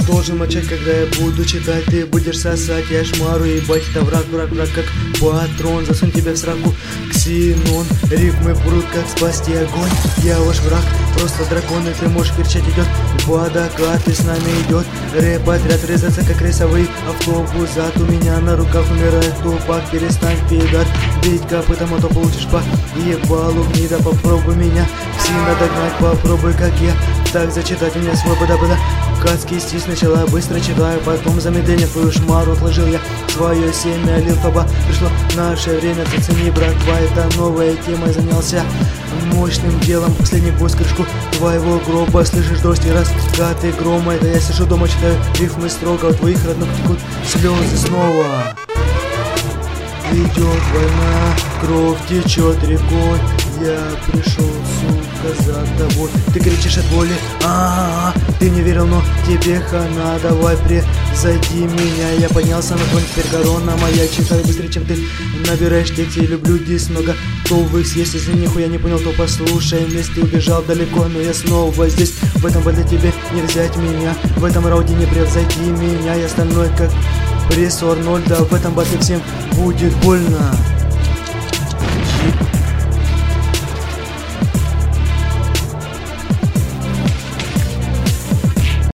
должен молчать, когда я буду читать. Ты будешь сосать, я шмару, ебать, это враг, как патрон. Засунь тебя в сраку, ксенон. Рифмы прут, как спасти огонь. Я ваш враг, просто дракон, и ты можешь кричать, идет водокат, и с нами идет рэп-отряд. Резаться, как рейсовый автобус. Зад у меня на руках умирает тупак. Перестань, пидор, бить копытом, а то получишь по ебалу, гнида. Попробуй меня сильно догнать, попробуй, как я. Так зачитать у меня свой бада-бада. Кацкий стиль, сначала быстро читаю, потом замедление твою шмару отложил я. Свое семя лил фаба. Пришло наше время, зацени, братва, это новая тема. Я занялся мощным делом. Последний бой с крышку твоего гроба. Слышишь дождь и раскаты грома. Это я сижу дома, читаю рифмы строго. У твоих родных текут слезы снова. Идет война, кровь течет рекой. Я пришел, сука, за тобой. Ты кричишь от боли, ты не верил, но тебе хана. Давай превзойди меня. Я поднялся на конь, теперь корона моя. Читаю быстрее, чем ты набираешь тексты. Люблю дис, много готовых съесть. Если нихуя не понял, то послушай. Если ты убежал далеко, но я снова здесь. В этом бадле тебе не взять меня. В этом раунде не превзойти меня. Я стальной, как прессор 0. Да в этом батле всем будет больно.